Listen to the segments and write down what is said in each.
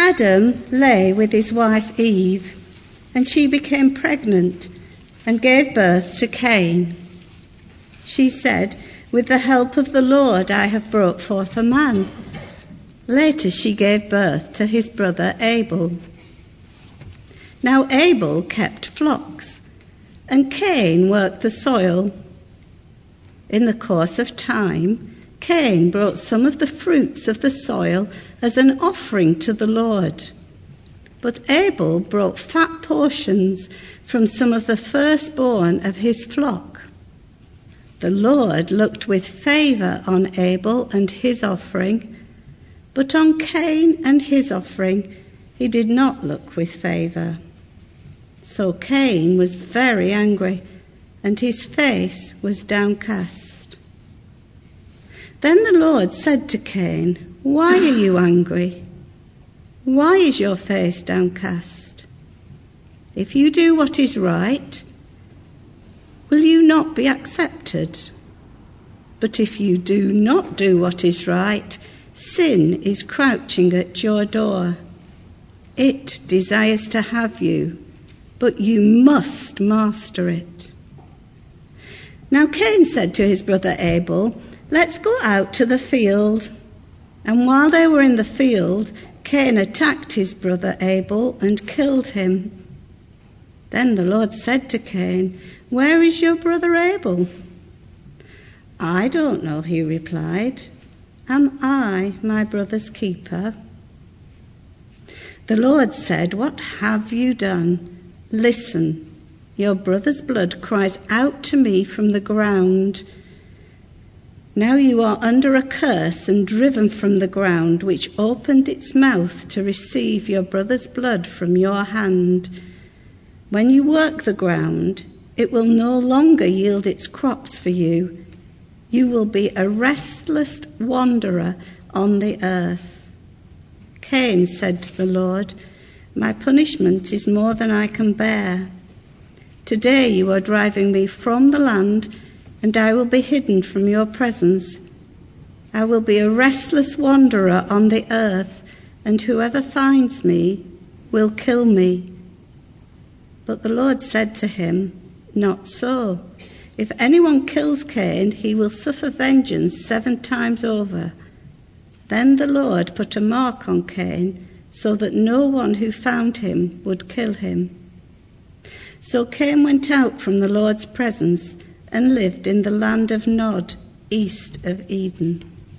Adam lay with his wife Eve, and she became pregnant and gave birth to Cain. She said, "With the help of the Lord I have brought forth a man." Later she gave birth to his brother Abel. Now Abel kept flocks, and Cain worked the soil. In the course of time, Cain brought some of the fruits of the soil as an offering to the Lord. But Abel brought fat portions from some of the firstborn of his flock. The Lord looked with favour on Abel and his offering, but on Cain and his offering he did not look with favour. So Cain was very angry, and his face was downcast. Then the Lord said to Cain, "Why are you angry? Why is your face downcast? If you do what is right, will you not be accepted? But if you do not do what is right, sin is crouching at your door. It desires to have you, but you must master it." Now Cain said to his brother Abel, "Let's go out to the field." And while they were in the field, Cain attacked his brother Abel and killed him. Then the Lord said to Cain, "Where is your brother Abel?" "I don't know," he replied. "Am I my brother's keeper?" The Lord said, "What have you done? Listen, your brother's blood cries out to me from the ground. Now you are under a curse and driven from the ground, which opened its mouth to receive your brother's blood from your hand. When you work the ground, it will no longer yield its crops for you. You will be a restless wanderer on the earth." Cain said to the Lord, "My punishment is more than I can bear. Today you are driving me from the land, and I will be hidden from your presence. I will be a restless wanderer on the earth, and whoever finds me will kill me." But the Lord said to him, "Not so. If anyone kills Cain, he will suffer vengeance 7 times over." Then the Lord put a mark on Cain, so that no one who found him would kill him. So Cain went out from the Lord's presence and lived in the land of Nod, east of Eden.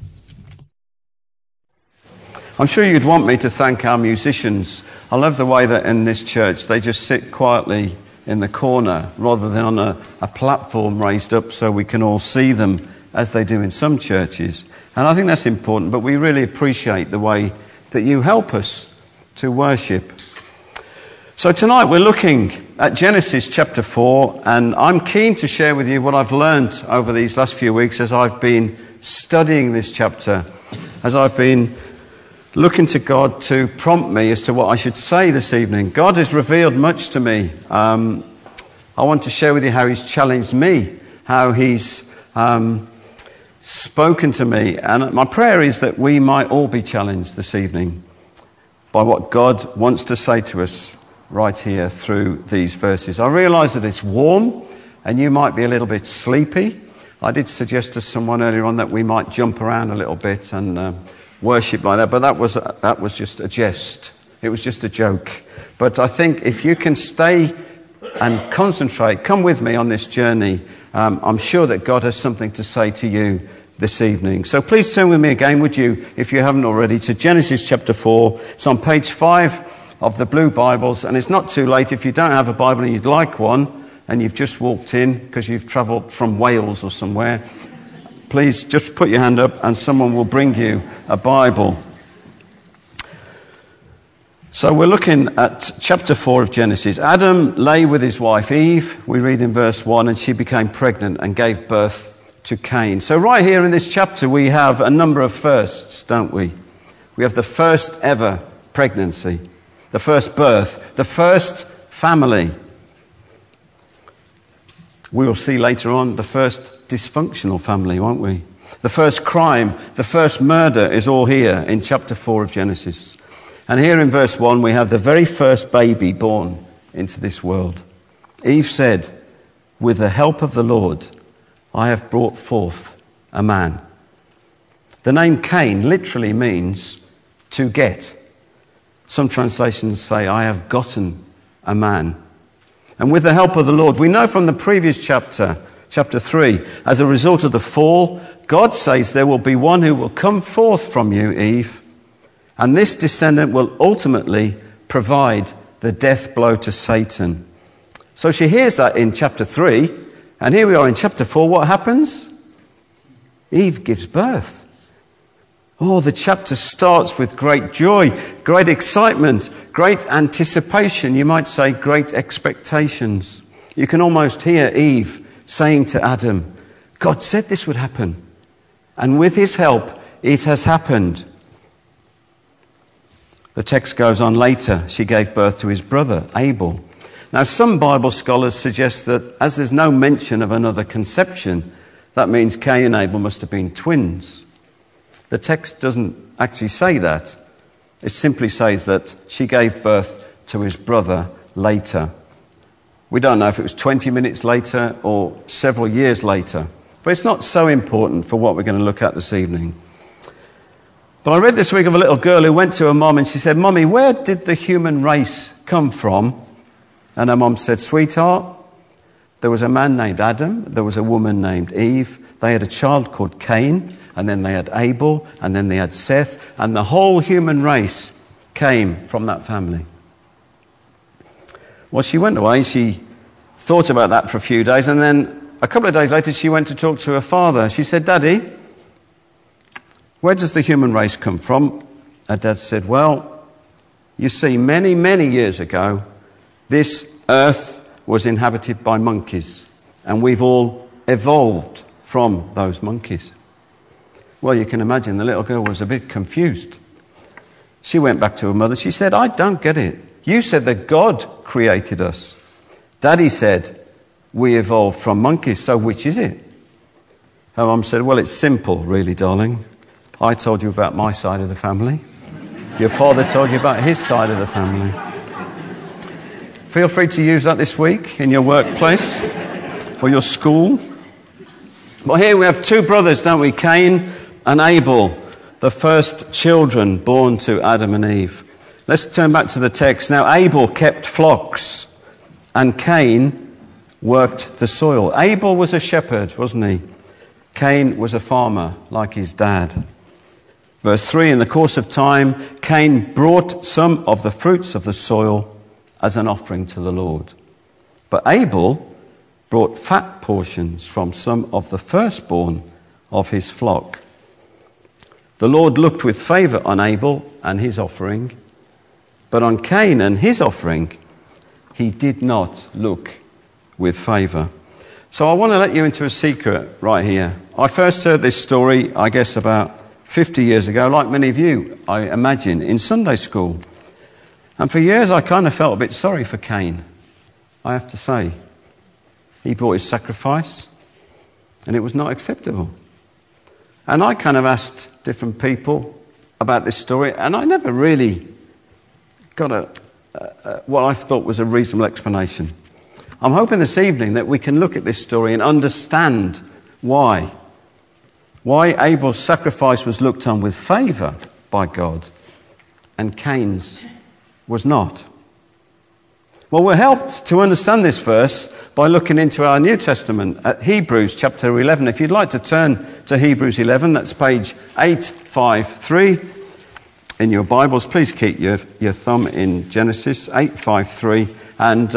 I'm sure you'd want me to thank our musicians. I love the way that in this church they just sit quietly in the corner rather than on a platform raised up so we can all see them as they do in some churches. And I think that's important, but we really appreciate the way that you help us to worship. So tonight we're looking at Genesis chapter 4, and I'm keen to share with you what I've learned over these last few weeks as I've been studying this chapter, as I've been looking to God to prompt me as to what I should say this evening. God has revealed much to me. I want to share with you how he's challenged me, how he's spoken to me. And my prayer is that we might all be challenged this evening by what God wants to say to us right here through these verses. I realise that it's warm and you might be a little bit sleepy. I did suggest to someone earlier on that we might jump around a little bit and worship like that, but that was just a jest. It was just a joke. But I think if you can stay and concentrate, come with me on this journey, I'm sure that God has something to say to you this evening. So please turn with me again, would you, if you haven't already, to Genesis chapter 4. It's on page 5 of the blue Bibles, and it's not too late if you don't have a Bible and you'd like one, and you've just walked in because you've travelled from Wales or somewhere. Please just put your hand up and someone will bring you a Bible. So we're looking at chapter 4 of Genesis. Adam lay with his wife Eve, we read in verse 1, and she became pregnant and gave birth to Cain. So right here in this chapter we have a number of firsts, don't we? We have the first ever pregnancy, the first birth, the first family. We will see later on the first dysfunctional family, won't we? The first crime, the first murder is all here in chapter 4 of Genesis. And here in verse 1 we have the very first baby born into this world. Eve said, "With the help of the Lord, I have brought forth a man." The name Cain literally means to get. Some translations say, "I have gotten a man." And with the help of the Lord, we know from the previous chapter 3, as a result of the fall, God says there will be one who will come forth from you, Eve, and this descendant will ultimately provide the death blow to Satan. So she hears that in chapter 3, and here we are in chapter 4. What happens? Eve gives birth. Oh, the chapter starts with great joy, great excitement, great anticipation, you might say great expectations. You can almost hear Eve saying to Adam, God said this would happen, and with his help, it has happened. The text goes on later. She gave birth to his brother, Abel. Now, some Bible scholars suggest that as there's no mention of another conception, that means Cain and Abel must have been twins. The text doesn't actually say that. It simply says that she gave birth to his brother later. We don't know if it was 20 minutes later or several years later, but it's not so important for what we're going to look at this evening. But I read this week of a little girl who went to her mum and she said, "Mummy, where did the human race come from?" And her mum said, "Sweetheart, there was a man named Adam, there was a woman named Eve, they had a child called Cain, and then they had Abel, and then they had Seth, and the whole human race came from that family." Well, she went away, she thought about that for a few days, and then a couple of days later she went to talk to her father. She said, "Daddy, where does the human race come from?" Her dad said, "Well, you see, many, many years ago, this earth was inhabited by monkeys, and we've all evolved from those monkeys." Well, you can imagine the little girl was a bit confused. She went back to her mother. She said, "I don't get it. You said that God created us. Daddy said we evolved from monkeys, so which is it?" Her mum said, "Well, it's simple, really, darling. I told you about my side of the family. Your father told you about his side of the family. Feel free to use that this week in your workplace or your school." Well, here we have two brothers, don't we? Cain and Abel, the first children born to Adam and Eve. Let's turn back to the text. Now, Abel kept flocks and Cain worked the soil. Abel was a shepherd, wasn't he? Cain was a farmer, like his dad. Verse 3, in the course of time, Cain brought some of the fruits of the soil as an offering to the Lord. But Abel brought fat portions from some of the firstborn of his flock. The Lord looked with favour on Abel and his offering, but on Cain and his offering, he did not look with favour. So I want to let you into a secret right here. I first heard this story, I guess, about 50 years ago, like many of you, I imagine, in Sunday school. And for years I kind of felt a bit sorry for Cain, I have to say. He brought his sacrifice, and it was not acceptable. And I kind of asked different people about this story, and I never really got what I thought was a reasonable explanation. I'm hoping this evening that we can look at this story and understand why Abel's sacrifice was looked on with favour by God, and Cain's was not. Well, we're helped to understand this verse by looking into our New Testament at Hebrews chapter 11. If you'd like to turn to Hebrews 11, that's page 853 in your Bibles. Please keep your thumb in Genesis 853. And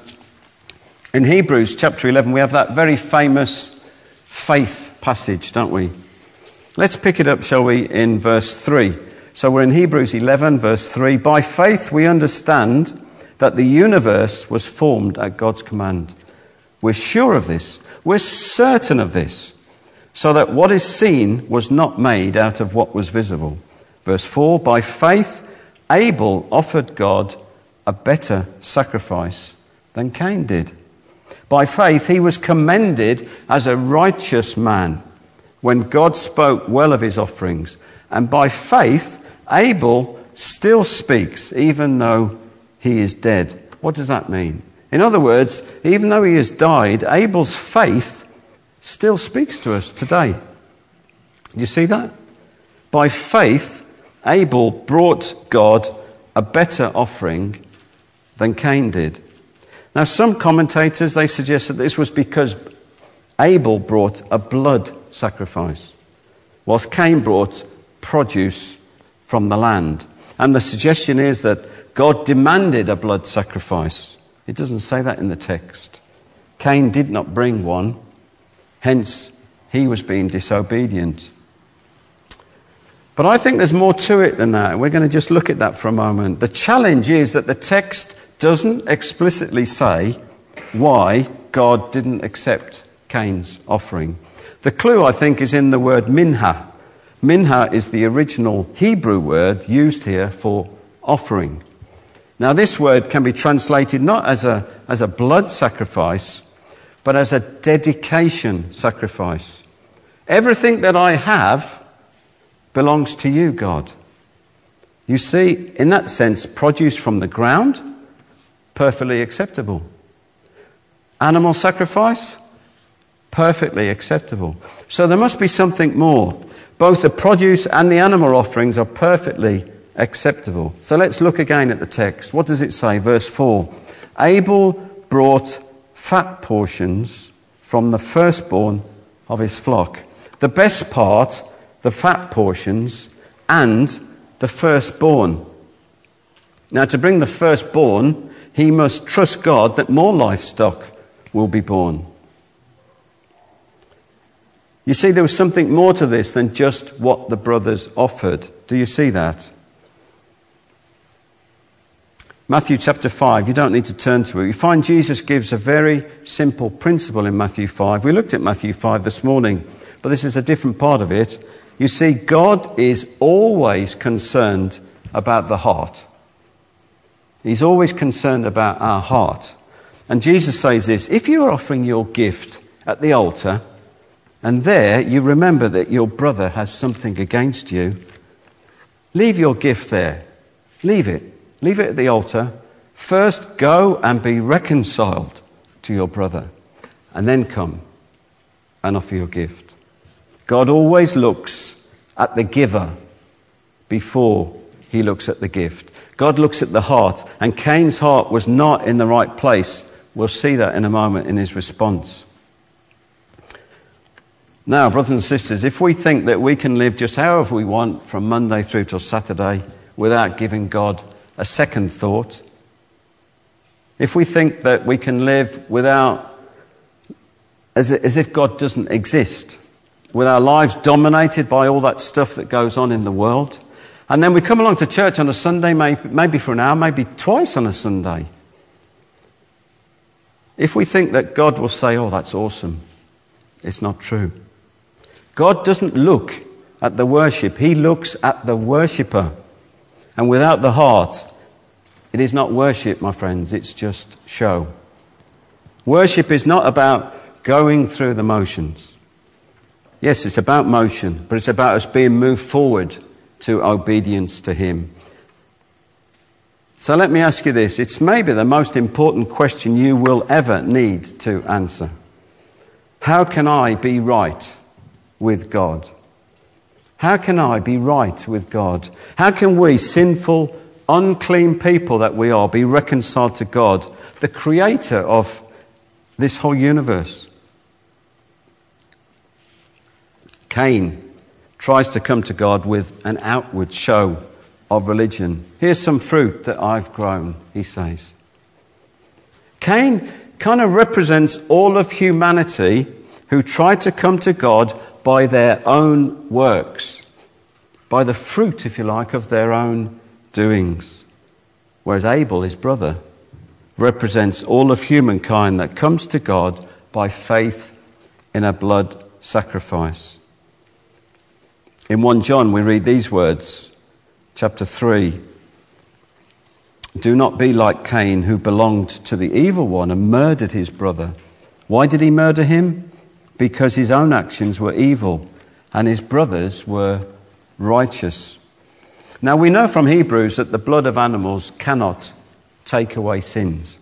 in Hebrews chapter 11, we have that very famous faith passage, don't we? Let's pick it up, shall we, in verse 3. So we're in Hebrews 11, verse 3. By faith we understand that the universe was formed at God's command. We're sure of this. We're certain of this. So that what is seen was not made out of what was visible. Verse 4, by faith Abel offered God a better sacrifice than Cain did. By faith he was commended as a righteous man when God spoke well of his offerings. And by faith Abel still speaks even though he is dead. What does that mean? In other words, even though he has died, Abel's faith still speaks to us today. You see that? By faith, Abel brought God a better offering than Cain did. Now, some commentators, they suggest that this was because Abel brought a blood sacrifice, whilst Cain brought produce from the land. And the suggestion is that God demanded a blood sacrifice. It doesn't say that in the text. Cain did not bring one, hence he was being disobedient. But I think there's more to it than that. We're going to just look at that for a moment. The challenge is that the text doesn't explicitly say why God didn't accept Cain's offering. The clue, I think, is in the word minha. Minha is the original Hebrew word used here for offering. Now, this word can be translated not as a blood sacrifice, but as a dedication sacrifice. Everything that I have belongs to you, God. You see, in that sense, produce from the ground, perfectly acceptable. Animal sacrifice, perfectly acceptable. So there must be something more. Both the produce and the animal offerings are perfectly acceptable. So let's look again at the text. What does it say? Verse 4. Abel brought fat portions from the firstborn of his flock. The best part, the fat portions, and the firstborn. Now, to bring the firstborn, he must trust God that more livestock will be born. You see, there was something more to this than just what the brothers offered. Do you see that? Matthew chapter 5, you don't need to turn to it. You find Jesus gives a very simple principle in Matthew 5. We looked at Matthew 5 this morning, but this is a different part of it. You see, God is always concerned about the heart. He's always concerned about our heart. And Jesus says this: if you are offering your gift at the altar, and there you remember that your brother has something against you, leave your gift there. Leave it. Leave it at the altar. First go and be reconciled to your brother, and then come and offer your gift. God always looks at the giver before he looks at the gift. God looks at the heart, and Cain's heart was not in the right place. We'll see that in a moment in his response. Now, brothers and sisters, if we think that we can live just however we want from Monday through till Saturday without giving God a second thought, if we think that we can live without, as if God doesn't exist, with our lives dominated by all that stuff that goes on in the world, and then we come along to church on a Sunday, maybe for an hour, maybe twice on a Sunday, if we think that God will say, oh, that's awesome, it's not true. God doesn't look at the worship, he looks at the worshipper. And without the heart, it is not worship, my friends, it's just show. Worship is not about going through the motions. Yes, it's about motion, but it's about us being moved forward to obedience to him. So let me ask you this. It's maybe the most important question you will ever need to answer. How can I be right with God? How can I be right with God? How can we, sinful, unclean people that we are, be reconciled to God, the creator of this whole universe? Cain tries to come to God with an outward show of religion. Here's some fruit that I've grown, he says. Cain kind of represents all of humanity who try to come to God by their own works, by the fruit, if you like, of their own doings. Whereas Abel, his brother, represents all of humankind that comes to God by faith in a blood sacrifice. In 1 John we read these words, chapter 3. Do not be like Cain, who belonged to the evil one and murdered his brother. Why did he murder him? Because his own actions were evil and his brothers were righteous. Now we know from Hebrews that the blood of animals cannot take away sins.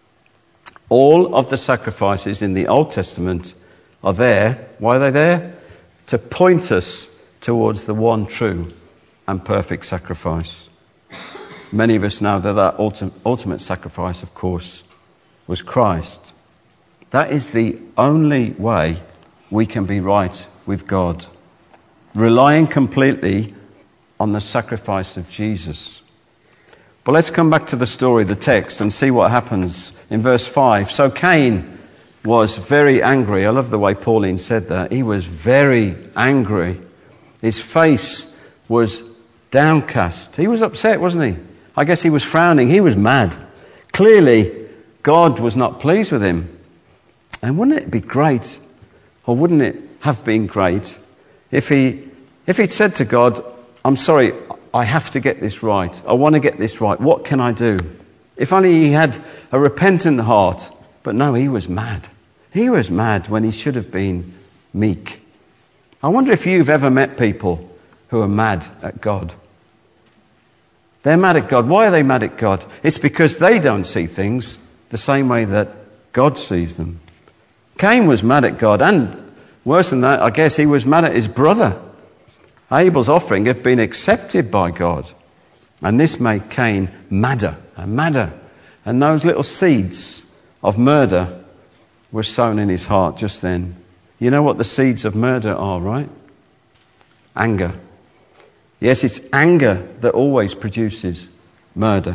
All of the sacrifices in the Old Testament are there. Why are they there? To point us towards the one true and perfect sacrifice. Many of us know that ultimate sacrifice, of course, was Christ. That is the only way we can be right with God, relying completely on the sacrifice of Jesus. But let's come back to the story, the text, and see what happens in verse 5. So Cain was very angry. I love the way Pauline said that. He was very angry. His face was downcast. He was upset, wasn't he? I guess he was frowning. He was mad. Clearly, God was not pleased with him. And wouldn't it be great, or wouldn't it have been great, if he'd said to God, I'm sorry, I have to get this right. I want to get this right. What can I do? If only he had a repentant heart. But no, he was mad. He was mad when he should have been meek. I wonder if you've ever met people who are mad at God. They're mad at God. Why are they mad at God? It's because they don't see things the same way that God sees them. Cain was mad at God, and worse than that, I guess he was mad at his brother. Abel's offering had been accepted by God, and this made Cain madder and madder. And those little seeds of murder were sown in his heart just then. You know what the seeds of murder are, right? Anger. Yes, it's anger that always produces murder.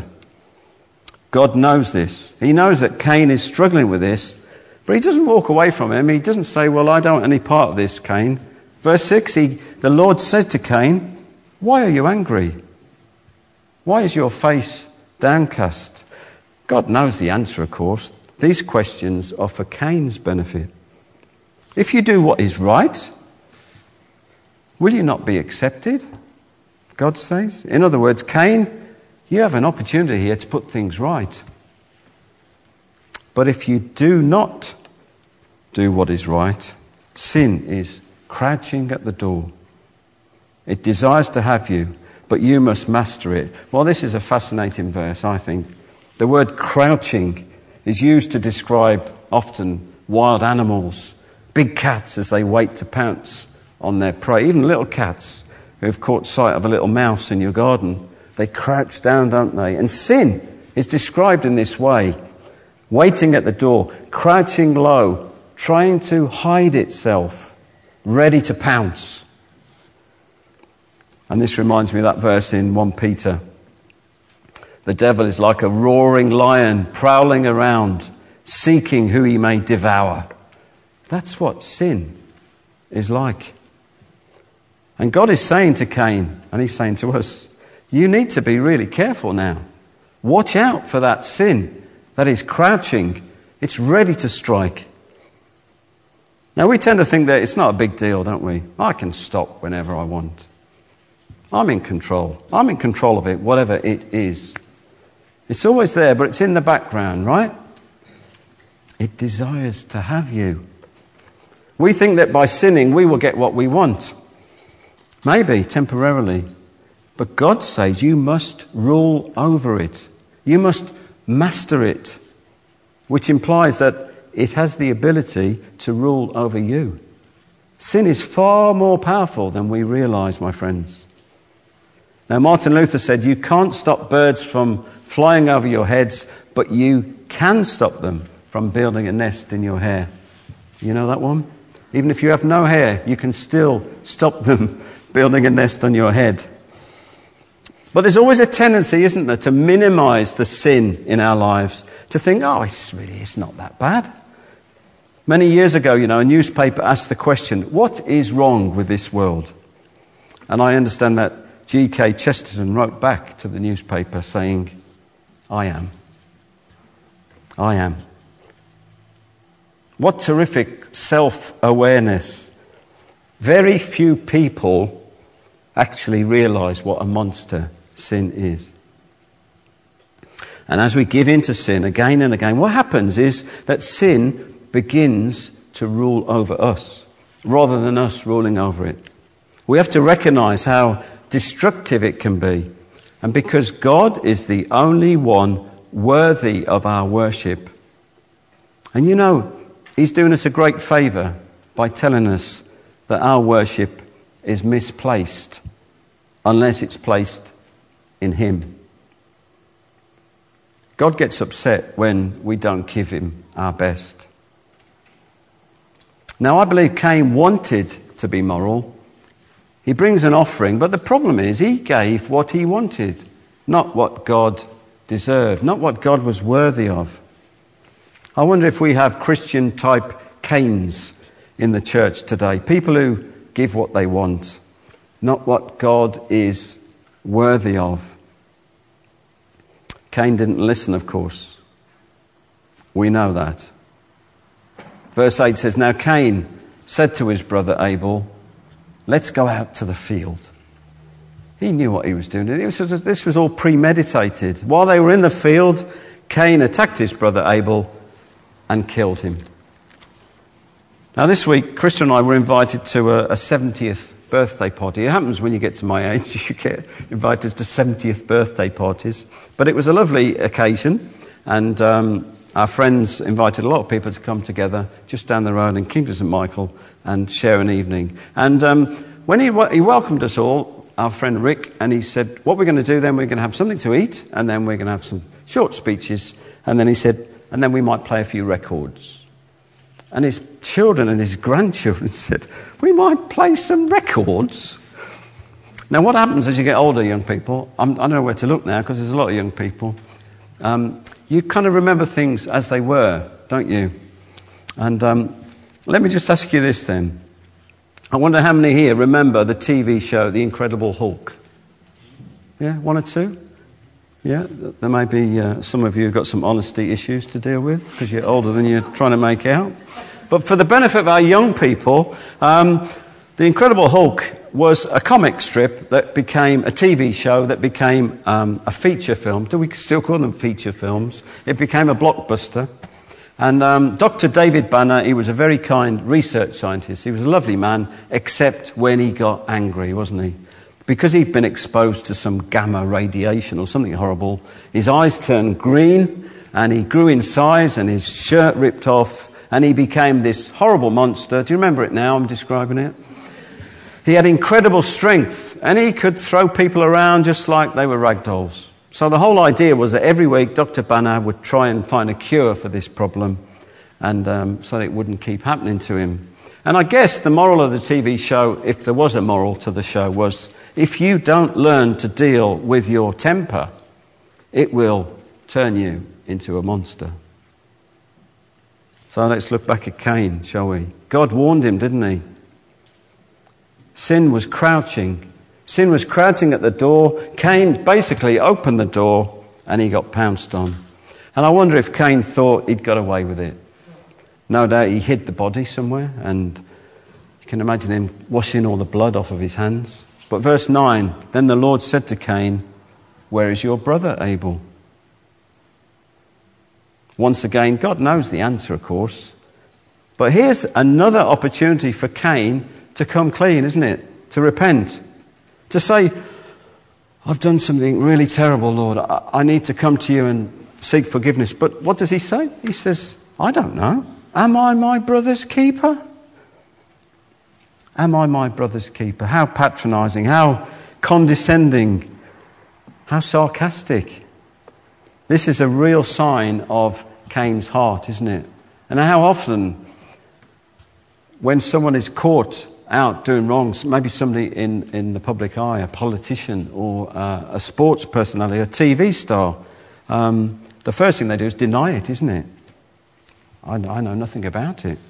God knows this. He knows that Cain is struggling with this, but he doesn't walk away from him. He doesn't say, well, I don't want any part of this, Cain. Verse 6, the Lord said to Cain, why are you angry? Why is your face downcast? God knows the answer, of course. These questions are for Cain's benefit. If you do what is right, will you not be accepted? God says. In other words, Cain, you have an opportunity here to put things right. But if you do not do what is right, sin is crouching at the door. It desires to have you, but you must master it. Well, this is a fascinating verse, I think. The word crouching is used to describe often wild animals, big cats as they wait to pounce on their prey, even little cats who have caught sight of a little mouse in your garden. They crouch down, don't they? And sin is described in this way, waiting at the door, crouching low, trying to hide itself, ready to pounce. And this reminds me of that verse in 1 Peter. The devil is like a roaring lion prowling around, seeking who he may devour. That's what sin is like. And God is saying to Cain, and he's saying to us, you need to be really careful now. Watch out for that sin that is crouching. It's ready to strike. Now, we tend to think that it's not a big deal, don't we? I can stop whenever I want. I'm in control. I'm in control of it, whatever it is. It's always there, but it's in the background, right? It desires to have you. We think that by sinning, we will get what we want. Maybe, temporarily. But God says you must rule over it. You must master it, which implies that it has the ability to rule over you. Sin is far more powerful than we realize, my friends. Now, Martin Luther said, you can't stop birds from flying over your heads, but you can stop them from building a nest in your hair. You know that one? Even if you have no hair, you can still stop them building a nest on your head. But there's always a tendency, isn't there, to minimize the sin in our lives, to think, oh, it's not that bad. Many years ago, a newspaper asked the question, what is wrong with this world? And I understand that G.K. Chesterton wrote back to the newspaper saying, I am. I am. What terrific self-awareness. Very few people actually realize what a monster sin is. And as we give in to sin again and again, what happens is that sin begins to rule over us rather than us ruling over it. We have to recognize how destructive it can be. And because God is the only one worthy of our worship. And you know, he's doing us a great favour by telling us that our worship is misplaced unless it's placed in him. God gets upset when we don't give him our best. Now, I believe Cain wanted to be moral. He brings an offering, but the problem is he gave what he wanted, not what God deserved, not what God was worthy of. I wonder if we have Christian-type Cains in the church today, people who give what they want, not what God is worthy of. Cain didn't listen, of course. We know that. Verse 8 says, "Now Cain said to his brother Abel, 'Let's go out to the field.'" He knew what he was doing. This was all premeditated. While they were in the field, Cain attacked his brother Abel and killed him. Now this week, Krista and I were invited to a 70th birthday party. It happens when you get to my age, you get invited to 70th birthday parties. But it was a lovely occasion, and our friends invited a lot of people to come together just down the road in Kingdom St Michael and share an evening. And when he welcomed us all, our friend Rick, and he said, what we're going to do then, we're going to have something to eat, and then we're going to have some short speeches, and then he said, and then we might play a few records. And his children and his grandchildren said, we might play some records. Now what happens as you get older, young people, I don't know where to look now because there's a lot of young people, you kind of remember things as they were, don't you? And let me just ask you this then. I wonder how many here remember the TV show The Incredible Hulk? Yeah, one or two? Yeah, there may be some of you who've got some honesty issues to deal with because you're older than you're trying to make out. But for the benefit of our young people, The Incredible Hulk was a comic strip that became a TV show that became a feature film. Do we still call them feature films? It became a blockbuster. And Dr. David Banner, he was a very kind research scientist. He was a lovely man, except when he got angry, wasn't he? Because he'd been exposed to some gamma radiation or something horrible, his eyes turned green and he grew in size and his shirt ripped off and he became this horrible monster. Do you remember it now? I'm describing it. He had incredible strength and he could throw people around just like they were rag dolls. So the whole idea was that every week Dr. Banner would try and find a cure for this problem and so that it wouldn't keep happening to him. And I guess the moral of the TV show, if there was a moral to the show, was if you don't learn to deal with your temper, it will turn you into a monster. So let's look back at Cain, shall we? God warned him, didn't he? Sin was crouching. Sin was crouching at the door. Cain basically opened the door and he got pounced on. And I wonder if Cain thought he'd got away with it. No doubt he hid the body somewhere, and you can imagine him washing all the blood off of his hands. But verse 9, then the Lord said to Cain, where is your brother Abel? Once again, God knows the answer, of course. But here's another opportunity for Cain to come clean, isn't it? To repent. To say, I've done something really terrible, Lord. I need to come to you and seek forgiveness. But what does he say? He says, I don't know. Am I my brother's keeper? Am I my brother's keeper? How patronising, how condescending, how sarcastic. This is a real sign of Cain's heart, isn't it? And how often, when someone is caught out doing wrong, maybe somebody in the public eye, a politician or a sports personality, a TV star, the first thing they do is deny it, isn't it? I know nothing about it.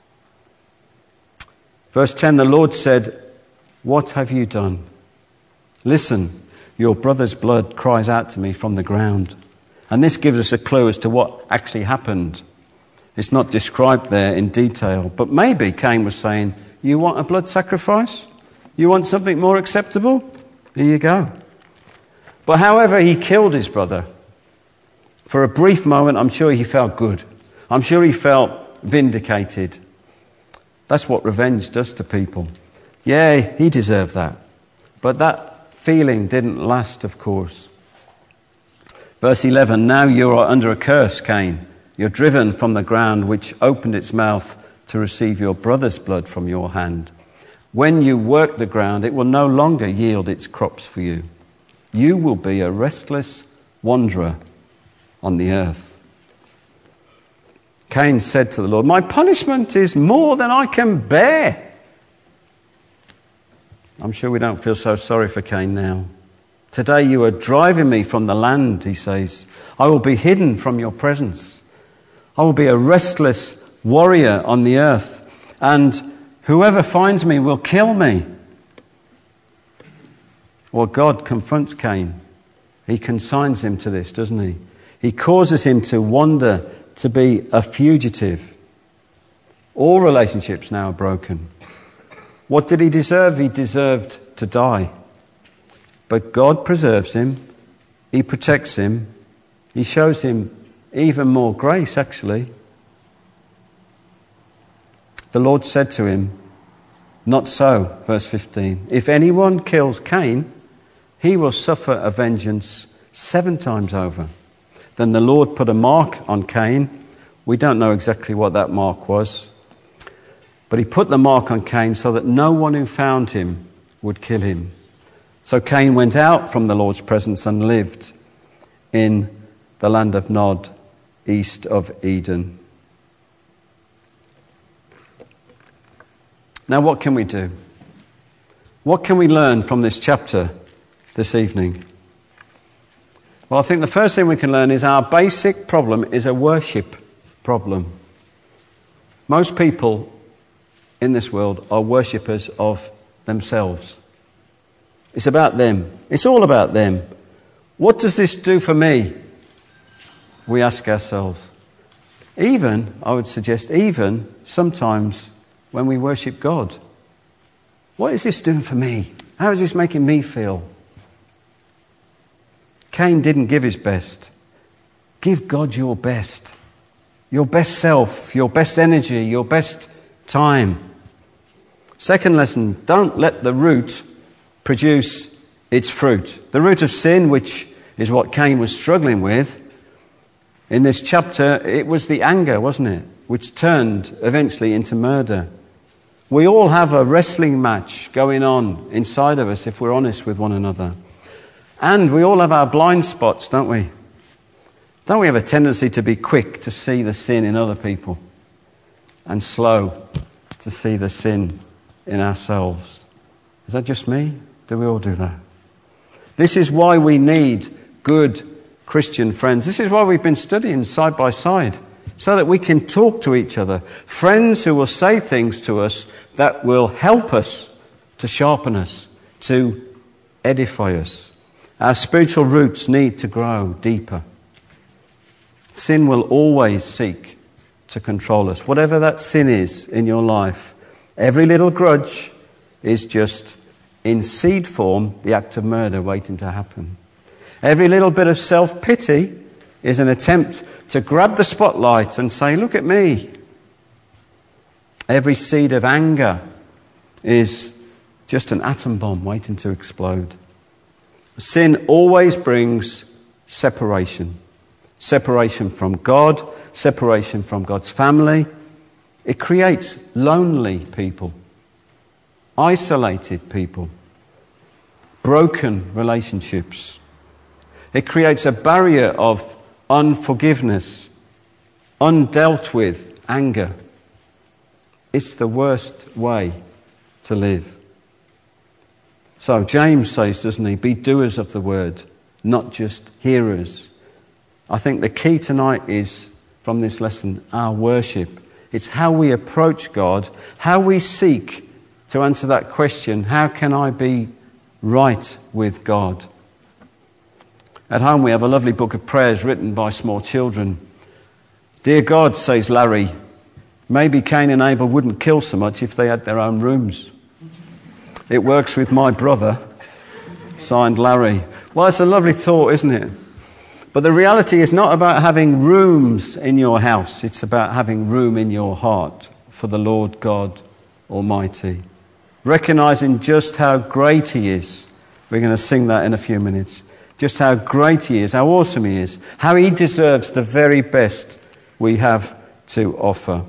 Verse 10, the Lord said, what have you done? Listen, your brother's blood cries out to me from the ground. And this gives us a clue as to what actually happened. It's not described there in detail, but maybe Cain was saying, you want a blood sacrifice? You want something more acceptable? Here you go. But however he killed his brother, for a brief moment I'm sure he felt good. I'm sure he felt vindicated. That's what revenge does to people. Yeah, he deserved that. But that feeling didn't last, of course. Verse 11, now you are under a curse, Cain. You're driven from the ground which opened its mouth to receive your brother's blood from your hand. When you work the ground, it will no longer yield its crops for you. You will be a restless wanderer on the earth. Cain said to the Lord, my punishment is more than I can bear. I'm sure we don't feel so sorry for Cain now. Today you are driving me from the land, he says. I will be hidden from your presence. I will be a restless warrior on the earth, and whoever finds me will kill me. Well, God confronts Cain. He consigns him to this, doesn't he? He causes him to wander, to be a fugitive. All relationships now are broken. What did he deserve? He deserved to die. But God preserves him. He protects him. He shows him even more grace, actually. The Lord said to him, not so, verse 15. If anyone kills Cain, he will suffer a vengeance 7 times over. Then the Lord put a mark on Cain. We don't know exactly what that mark was. But he put the mark on Cain so that no one who found him would kill him. So Cain went out from the Lord's presence and lived in the land of Nod, east of Eden. Now, what can we do? What can we learn from this chapter this evening? Well, I think the first thing we can learn is our basic problem is a worship problem. Most people in this world are worshippers of themselves. It's about them. It's all about them. What does this do for me? We ask ourselves. Even, I would suggest, even sometimes when we worship God. What is this doing for me? How is this making me feel? Cain didn't give his best. Give God your best self, your best energy, your best time. Second lesson, don't let the root produce its fruit. The root of sin, which is what Cain was struggling with, in this chapter, it was the anger, wasn't it? Which turned eventually into murder. We all have a wrestling match going on inside of us if we're honest with one another. And we all have our blind spots, don't we? Don't we have a tendency to be quick to see the sin in other people and slow to see the sin in ourselves? Is that just me? Do we all do that? This is why we need good Christian friends. This is why we've been studying side by side, so that we can talk to each other. Friends who will say things to us that will help us, to sharpen us, to edify us. Our spiritual roots need to grow deeper. Sin will always seek to control us. Whatever that sin is in your life, every little grudge is just, in seed form, the act of murder waiting to happen. Every little bit of self-pity is an attempt to grab the spotlight and say, look at me. Every seed of anger is just an atom bomb waiting to explode. Sin always brings separation. Separation from God, separation from God's family. It creates lonely people, isolated people, broken relationships. It creates a barrier of unforgiveness, undealt with anger. It's the worst way to live. So James says, doesn't he, be doers of the word, not just hearers. I think the key tonight is, from this lesson, our worship. It's how we approach God, how we seek to answer that question, how can I be right with God? At home we have a lovely book of prayers written by small children. Dear God, says Larry, maybe Cain and Abel wouldn't kill so much if they had their own rooms. It works with my brother, signed Larry. Well, it's a lovely thought, isn't it? But the reality is not about having rooms in your house. It's about having room in your heart for the Lord God Almighty. Recognizing just how great He is We're going to sing that in a few minutes. Just how great he is, how awesome he is, how he deserves the very best we have to offer.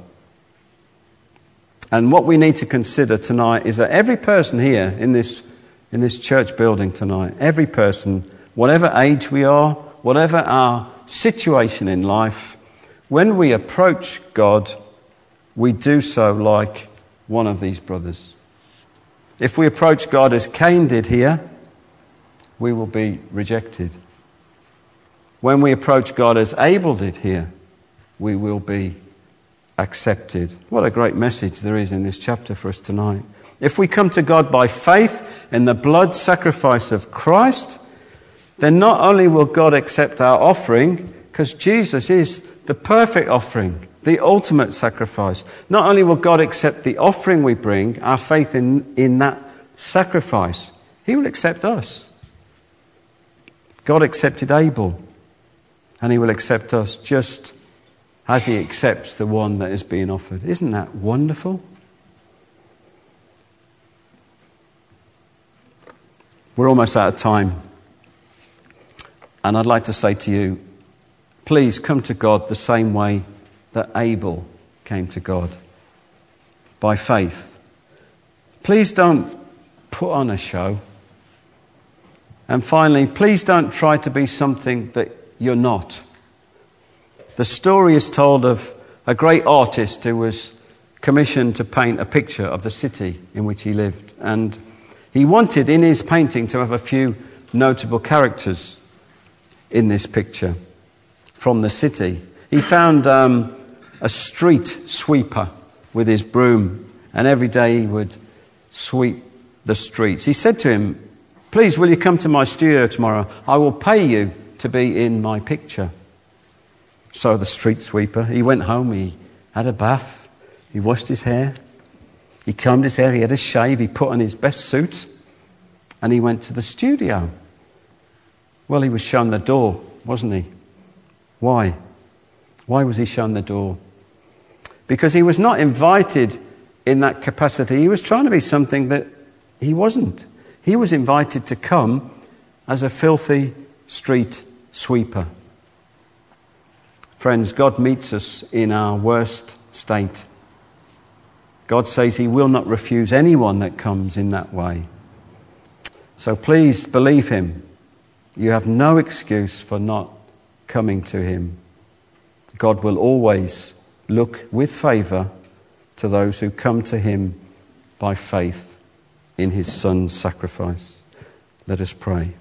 And what we need to consider tonight is that every person here in this church building tonight, every person, whatever age we are, whatever our situation in life, when we approach God, we do so like one of these brothers. If we approach God as Cain did here, we will be rejected. When we approach God as Abel did here, we will be accepted. What a great message there is in this chapter for us tonight. If we come to God by faith in the blood sacrifice of Christ, then not only will God accept our offering, because Jesus is the perfect offering, the ultimate sacrifice. Not only will God accept the offering we bring, our faith in that sacrifice, he will accept us. God accepted Abel, and he will accept us just as he accepts the one that is being offered. Isn't that wonderful? We're almost out of time. And I'd like to say to you, please come to God the same way that Abel came to God, by faith. Please don't put on a show. And finally, please don't try to be something that you're not. The story is told of a great artist who was commissioned to paint a picture of the city in which he lived. And he wanted in his painting to have a few notable characters in this picture from the city. He found a street sweeper with his broom, and every day he would sweep the streets. He said to him, "Please, will you come to my studio tomorrow? I will pay you to be in my picture." So the street sweeper, he went home, he had a bath, he washed his hair, he combed his hair, he had a shave, he put on his best suit, and he went to the studio. Well, he was shown the door, wasn't he? Why? Why was he shown the door? Because he was not invited in that capacity. He was trying to be something that he wasn't. He was invited to come as a filthy street sweeper. Friends, God meets us in our worst state. God says he will not refuse anyone that comes in that way. So please believe him. You have no excuse for not coming to him. God will always look with favour to those who come to him by faith in his Son's sacrifice. Let us pray.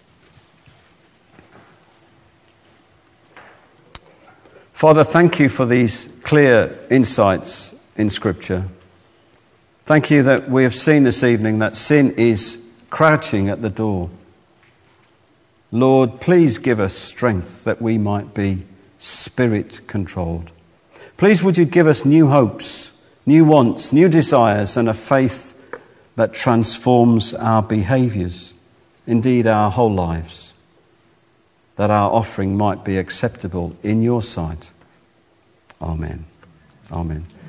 Father, thank you for these clear insights in Scripture. Thank you that we have seen this evening that sin is crouching at the door. Lord, please give us strength that we might be Spirit-controlled. Please would you give us new hopes, new wants, new desires, and a faith that transforms our behaviours, indeed our whole lives, that our offering might be acceptable in your sight. Amen. Amen.